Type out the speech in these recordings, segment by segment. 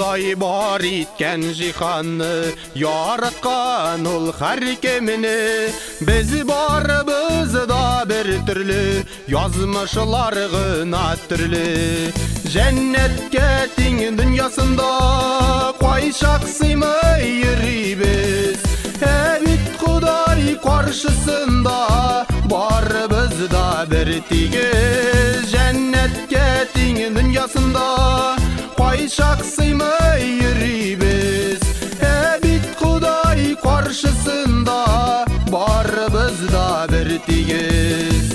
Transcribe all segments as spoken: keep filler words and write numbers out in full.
Құдай бар еткен жиһанны, яратқан ол har кеміне. Біз барыбыз да бір түрлі, язмышлар ғына түрлі. Жәннетке тең дүниясында қайшақ сыймай йөрибез. Әбит Құдай қаршысында барыбыз да бір тигез. Жәннетке тең дүниясында қайшақ сыймай йөрибез. Әбит Құдай қаршысында барыбыз да бір тигез.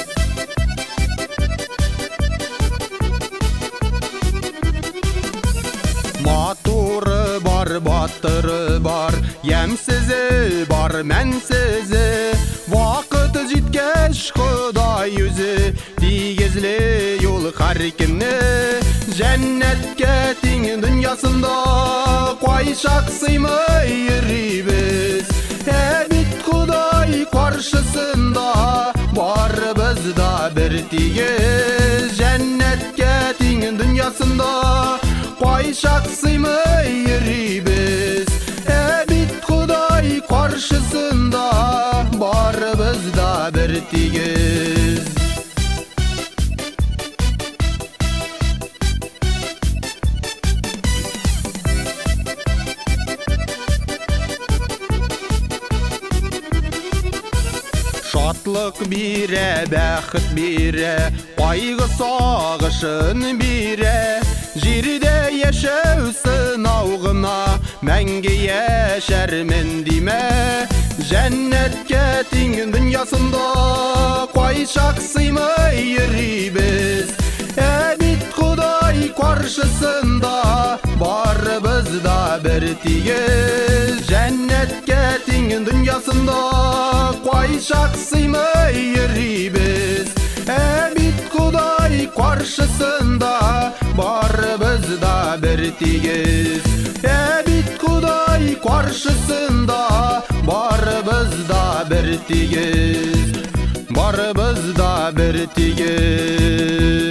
Матуры бар, батыры бар, ямсізі бар, мәнсізі. Вақыт жеткеш Құдай өзі тигізле ол har кімні. Жәннетке тең дүниясында қайшақ сыймай йөрибез. Әбит Құдай қаршысында барыбыз да бір тигез. Жәннетке тең дүниясында қайшақ сыймай йөрибез. Әбит Құдай қаршысында барыбыз да бір тигез. Шатлык бире, бәхет бире, кайгы сагышын бире. Җирдә яшәү сынау гына, мәңге яшәрмен димә. Җәннәткә тең дөньясында кайшак сыймай йөрибез. Әбит Құдай каршысында барыбыз да бір тигез. Җәннәткә тең дөньясында кайшак сыймай йөрибез. Әбит Құдай каршысында барыбыз да бір тигез. Әбит Құдай каршысында барыбыз да бір тигез. Барыбыз да бір тигез.